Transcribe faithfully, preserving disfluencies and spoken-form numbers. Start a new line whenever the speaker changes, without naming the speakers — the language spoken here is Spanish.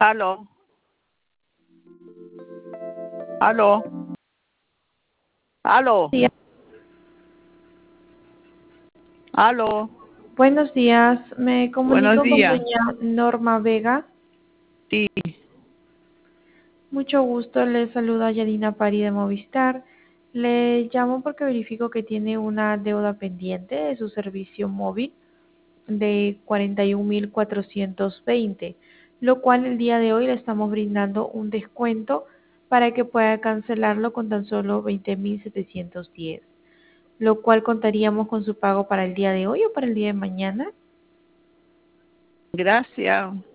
Aló. Aló. Aló.
días.
Aló.
Buenos días, me
Buenos
comunico con
días.
doña Norma Vega.
Sí.
Mucho gusto, le saluda Yadina Pari de Movistar. Le llamo porque verifico que tiene una deuda pendiente de su servicio móvil de cuarenta y un mil cuatrocientos veinte, lo cual el día de hoy le estamos brindando un descuento para que pueda cancelarlo con tan solo veinte mil setecientos diez, lo cual contaríamos con su pago para el día de hoy o para el día de mañana.
Gracias.